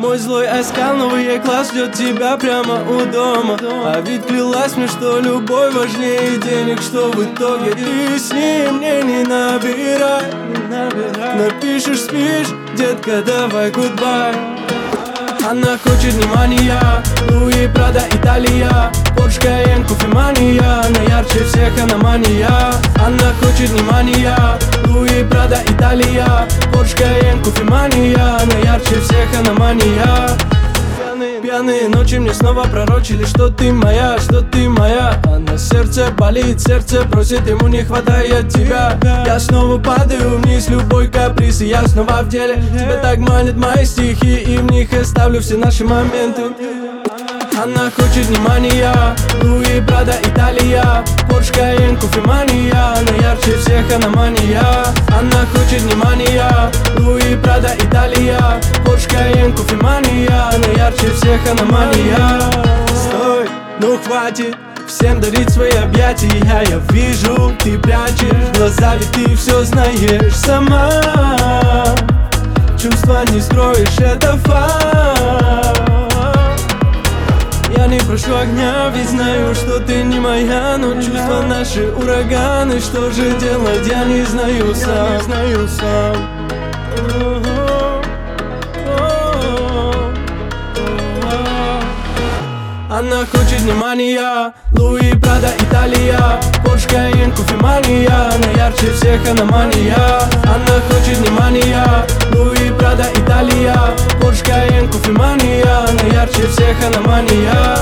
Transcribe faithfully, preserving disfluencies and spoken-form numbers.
Мой злой оскал, новый класс ждет тебя прямо у дома. А ведь клялась мне, что любовь важнее денег, что в итоге ты с ним мне не набирай. Напишешь, спишь, детка, давай гудбай. Она хочет внимания, Луи, Прада, Италия, Порш, Кайен, кофемания, она ярче всех, она мания. Она хочет внимания, Луи, Прада, Италия, Порш, Кайен, кофемания, она ярче всех, она мания. Пьяные ночи мне снова пророчили, что ты моя, что ты моя. А на сердце болит, сердце просит, ему не хватает тебя. Я снова падаю вниз, любой каприз, и я снова в деле. Тебя так манят мои стихи, и в них оставлю все наши моменты. Она хочет внимания, Луи, Прада, Италия, Порш, Кайен, кофемания, она ярче всех, она мания. Она хочет внимания, Луи, Прада, Италия, Порш, Кайен, кофемания, она ярче всех, она мания. Стой, ну хватит всем дарить свои объятия. Я вижу, ты прячешь глаза, ведь ты все знаешь сама. Чувства не скроешь, это факт. Я не прошу огня, ведь знаю, что ты не моя. Но чувства наши ураганы, что же делать, я не знаю сам, я не знаю сам. Она хочет внимания, Луи, Прада, Италия, Порш, Кайен, кофемания, она ярче всех, она мания. Она хочет внимания, Луи, Прада, Италия, Порш, Кайен, кофемания, она ярче всех, она мания.